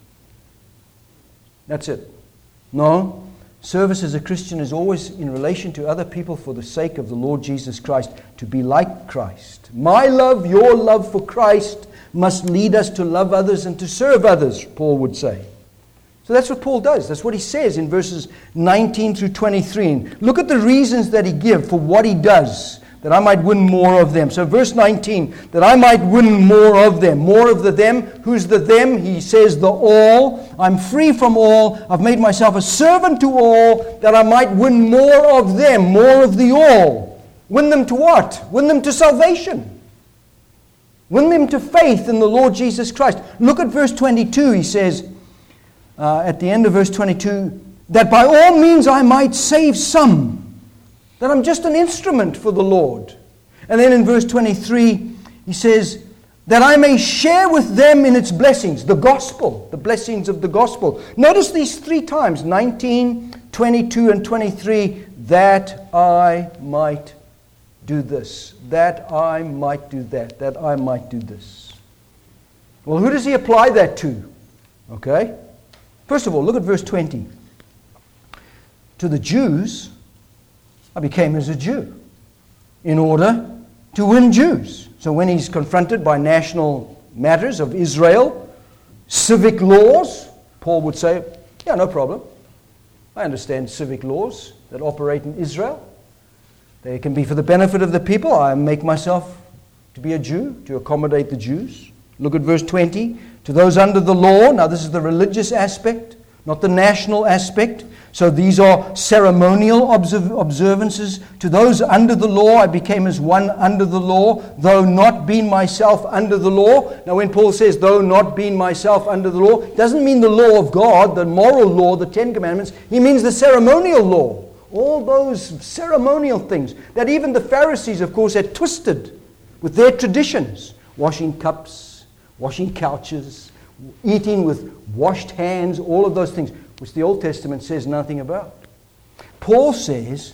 Speaker 1: That's it. No. Service as a Christian is always in relation to other people for the sake of the Lord Jesus Christ, to be like Christ. My love, your love for Christ must lead us to love others and to serve others, Paul would say. So that's what Paul does. That's what he says in verses 19 through 23. And look at the reasons that he gives for what he does, that I might win more of them. So verse 19, that I might win more of them. More of the them. Who's the them? He says the all. I'm free from all. I've made myself a servant to all, that I might win more of them. More of the all. Win them to what? Win them to salvation. Win them to faith in the Lord Jesus Christ. Look at verse 22. He says, at the end of verse 22, that by all means I might save some. That I'm just an instrument for the Lord. And then in verse 23, he says, that I may share with them in its blessings, the gospel, the blessings of the gospel. Notice these three times, 19, 22, and 23, that I might do this, that I might do that, that I might do this. Well, who does he apply that to? Okay? First of all, look at verse 20. To the Jews, I became as a Jew in order to win Jews. So when he's confronted by national matters of Israel, civic laws, Paul would say, yeah, no problem. I understand civic laws that operate in Israel. They can be for the benefit of the people. I make myself to be a Jew, to accommodate the Jews. Look at verse 20. To those under the law, now this is the religious aspect, not the national aspect. So these are ceremonial observances. To those under the law, I became as one under the law, though not being myself under the law. Now when Paul says, though not being myself under the law, it doesn't mean the law of God, the moral law, the Ten Commandments. He means the ceremonial law. All those ceremonial things that even the Pharisees, of course, had twisted with their traditions. Washing cups, washing couches, eating with washed hands, all of those things, which the Old Testament says nothing about. Paul says,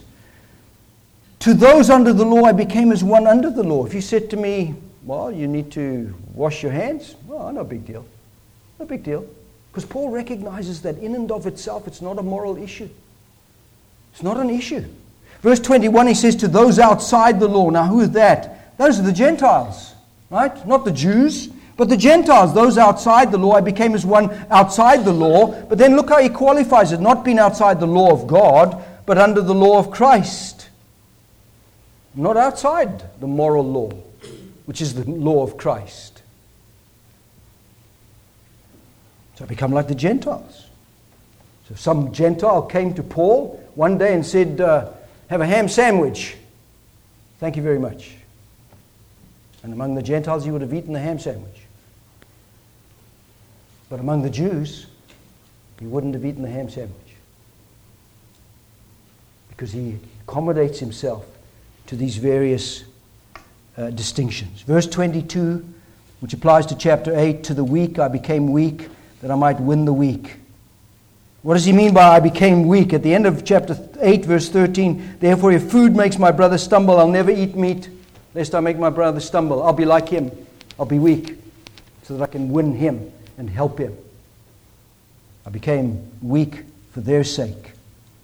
Speaker 1: to those under the law, I became as one under the law. If you said to me, well, you need to wash your hands, well, no big deal. No big deal. Because Paul recognizes that in and of itself, it's not a moral issue. It's not an issue. Verse 21, he says, to those outside the law. Now, who is that? Those are the Gentiles, right? Not the Jews. But the Gentiles, those outside the law, I became as one outside the law. But then look how he qualifies it. Not being outside the law of God, but under the law of Christ. Not outside the moral law, which is the law of Christ. So I become like the Gentiles. So some Gentile came to Paul one day and said, have a ham sandwich. Thank you very much. And among the Gentiles, he would have eaten the ham sandwich. But among the Jews, he wouldn't have eaten the ham sandwich. because he accommodates himself to these various distinctions. Verse 22, which applies to chapter 8, to the weak I became weak, that I might win the weak. What does he mean by I became weak? At the end of chapter 8, verse 13, therefore if food makes my brother stumble, I'll never eat meat, lest I make my brother stumble. I'll be like him. I'll be weak, so that I can win him and help him. I became weak for their sake.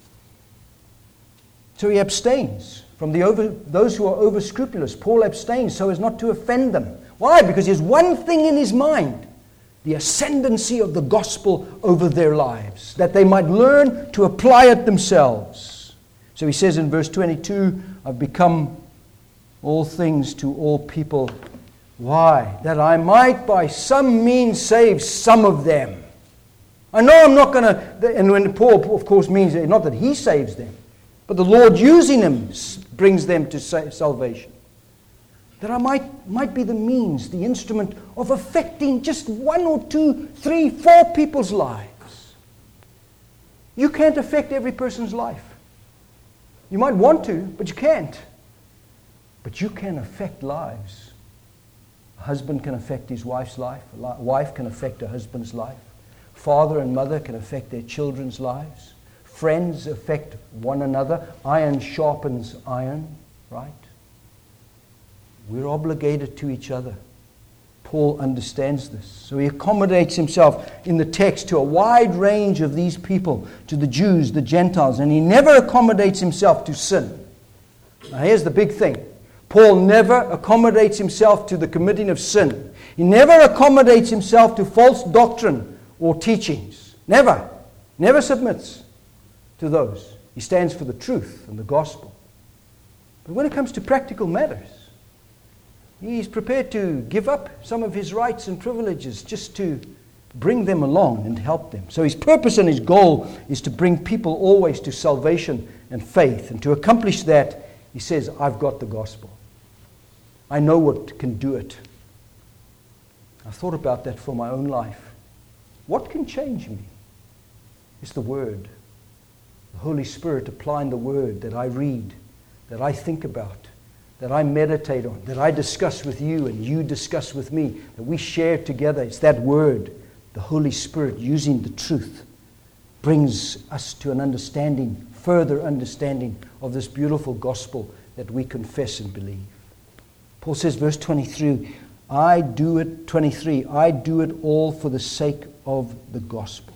Speaker 1: So he abstains from those who are over-scrupulous. Paul abstains so as not to offend them. Why? Because he has one thing in his mind, the ascendancy of the gospel over their lives, that they might learn to apply it themselves. So he says in verse 22, I've become all things to all people. Why? That I might by some means save some of them. I know I'm not going to, and when Paul, of course, means not that he saves them, but the Lord using him brings them to salvation. That I might be the means, the instrument of affecting just 1 or 2, 3, 4 people's lives. You can't affect every person's life. You might want to, but you can't. But you can affect lives. A husband can affect his wife's life. A wife can affect her husband's life. Father and mother can affect their children's lives. Friends affect one another. Iron sharpens iron, right? We're obligated to each other. Paul understands this. So he accommodates himself in the text to a wide range of these people, to the Jews, the Gentiles, and he never accommodates himself to sin. Now here's the big thing. Paul never accommodates himself to the committing of sin. He never accommodates himself to false doctrine or teachings. Never. Never submits to those. He stands for the truth and the gospel. But when it comes to practical matters, he's prepared to give up some of his rights and privileges just to bring them along and help them. So his purpose and his goal is to bring people always to salvation and faith. And to accomplish that, he says, I've got the gospel. I know what can do it. I've thought about that for my own life. What can change me? It's the Word. The Holy Spirit applying the Word that I read, that I think about, that I meditate on, that I discuss with you and you discuss with me, that we share together. It's that Word, the Holy Spirit using the truth, brings us to an understanding, further understanding of this beautiful gospel that we confess and believe. Paul says, verse 23, I do it all for the sake of the gospel.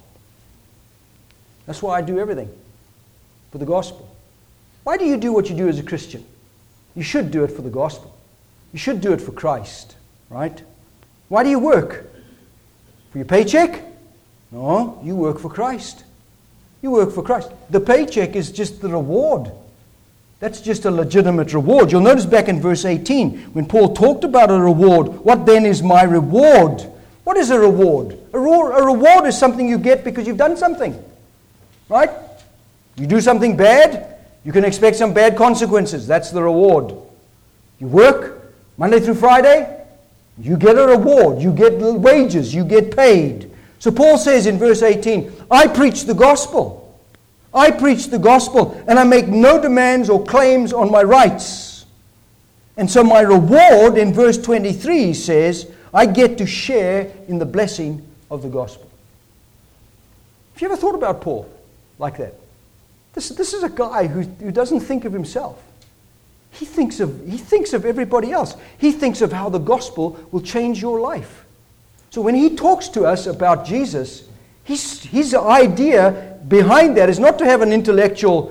Speaker 1: That's why I do everything, for the gospel. Why do you do what you do as a Christian? You should do it for the gospel. You should do it for Christ, right? Why do you work? For your paycheck? No, you work for Christ. You work for Christ. The paycheck is just the reward. That's just a legitimate reward. You'll notice back in verse 18, when Paul talked about a reward, what then is my reward? What is a reward? A reward is something you get because you've done something, right? You do something bad, you can expect some bad consequences. That's the reward. You work Monday through Friday, you get a reward. You get wages. You get paid. So Paul says in verse 18, I preach the gospel. I preach the gospel, and I make no demands or claims on my rights. And so my reward in verse 23 he says, I get to share in the blessing of the gospel. Have you ever thought about Paul like that? This is a guy who doesn't think of himself. He thinks of everybody else. He thinks of how the gospel will change your life. So when he talks to us about Jesus, his idea behind that is not to have an intellectual,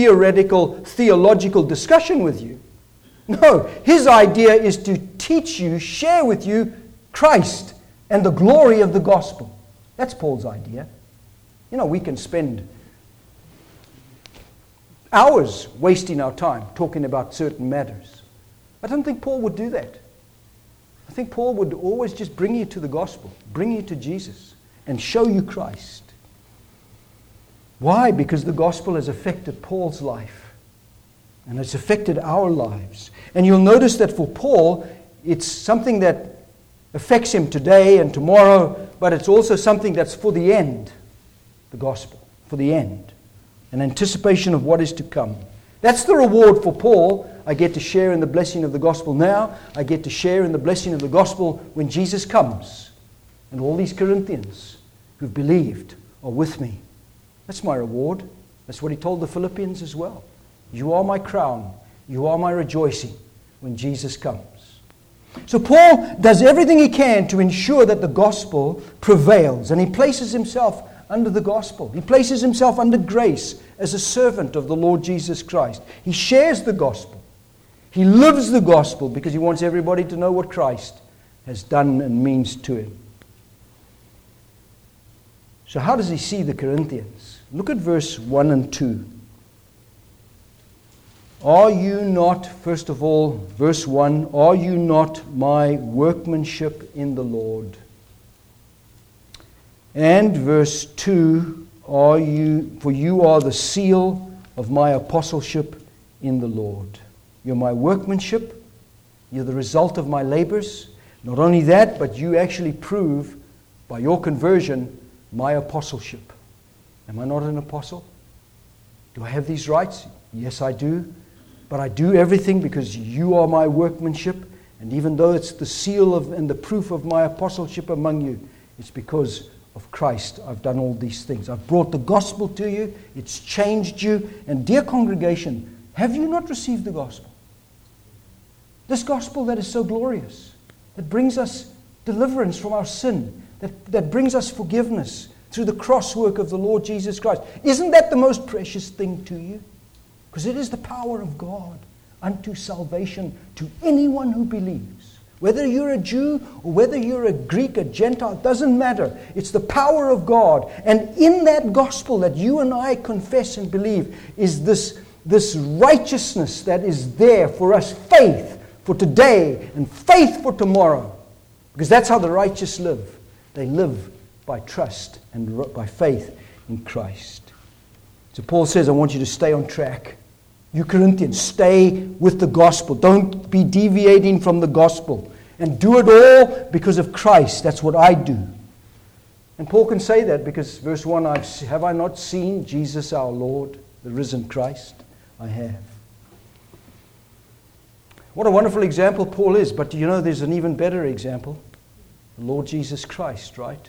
Speaker 1: theological discussion with you. No, his idea is to teach you, share with you Christ and the glory of the gospel. That's Paul's idea. You know, we can spend hours wasting our time talking about certain matters. I don't think Paul would do that. I think Paul would always just bring you to the gospel, bring you to Jesus, and show you Christ. Why? Because the gospel has affected Paul's life, and it's affected our lives. And you'll notice that for Paul, it's something that affects him today and tomorrow, but it's also something that's for the end, the gospel, for the end. An anticipation of what is to come. That's the reward for Paul. I get to share in the blessing of the gospel now. I get to share in the blessing of the gospel when Jesus comes. And all these Corinthians who've believed are with me. That's my reward. That's what he told the Philippians as well. You are my crown. You are my rejoicing when Jesus comes. So Paul does everything he can to ensure that the gospel prevails. And he places himself under the gospel. He places himself under grace as a servant of the Lord Jesus Christ. He shares the gospel. He lives the gospel because he wants everybody to know what Christ has done and means to him. So how does he see the Corinthians? Look at verse 1 and 2. Are you not, first of all, verse 1, are you not my workmanship in the Lord? And verse 2, for you are the seal of my apostleship in the Lord. You're my workmanship. You're the result of my labors. Not only that, but you actually prove by your conversion my apostleship. Am I not an apostle? Do I have these rights? Yes, I do. But I do everything because you are my workmanship. And even though it's the seal and the proof of my apostleship among you, it's because of Christ I've done all these things. I've brought the gospel to you. It's changed you. And dear congregation, have you not received the gospel? This gospel that is so glorious, that brings us deliverance from our sin, that brings us forgiveness through the cross work of the Lord Jesus Christ. Isn't that the most precious thing to you? Because it is the power of God unto salvation to anyone who believes. Whether you're a Jew or whether you're a Greek, a Gentile, it doesn't matter. It's the power of God. And in that gospel that you and I confess and believe is this righteousness that is there for us, faith for today and faith for tomorrow. Because that's how the righteous live. They live by trust and by faith in Christ. So Paul says, I want you to stay on track. You Corinthians, stay with the gospel. Don't be deviating from the gospel. And do it all because of Christ. That's what I do. And Paul can say that because verse 1, have I not seen Jesus our Lord, the risen Christ? I have. What a wonderful example Paul is. But do you know there's an even better example? The Lord Jesus Christ, right?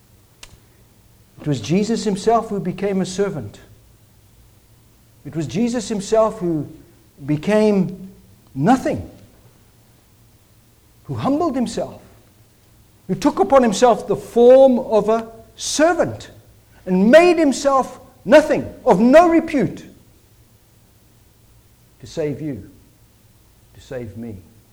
Speaker 1: It was Jesus himself who became a servant. It was Jesus himself who became nothing, who humbled himself, who took upon himself the form of a servant and made himself nothing, of no repute, to save you, to save me.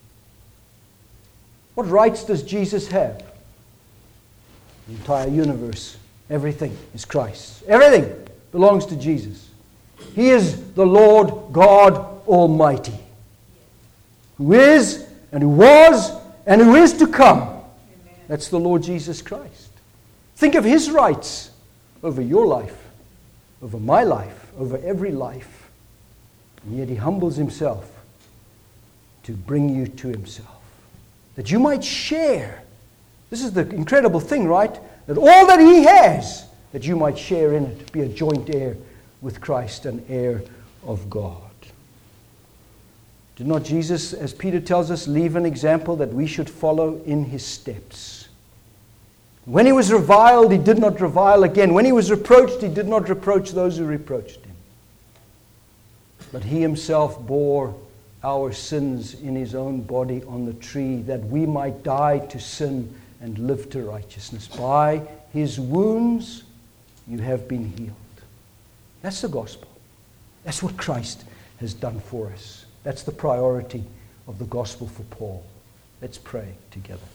Speaker 1: What rights does Jesus have? The entire universe, everything is Christ's. Everything belongs to Jesus. He is the Lord God Almighty, who is and who was and who is to come. Amen. That's the Lord Jesus Christ. Think of his rights over your life, over my life, over every life. And yet he humbles himself to bring you to himself, that you might share. This is the incredible thing, right? That all that he has, that you might share in it, be a joint heir with Christ, an heir of God. Did not Jesus, as Peter tells us, leave an example that we should follow in his steps? When he was reviled, he did not revile again. When he was reproached, he did not reproach those who reproached him. But he himself bore our sins in his own body on the tree, that we might die to sin and live to righteousness. By his wounds you have been healed. That's the gospel. That's what Christ has done for us. That's the priority of the gospel for Paul. Let's pray together.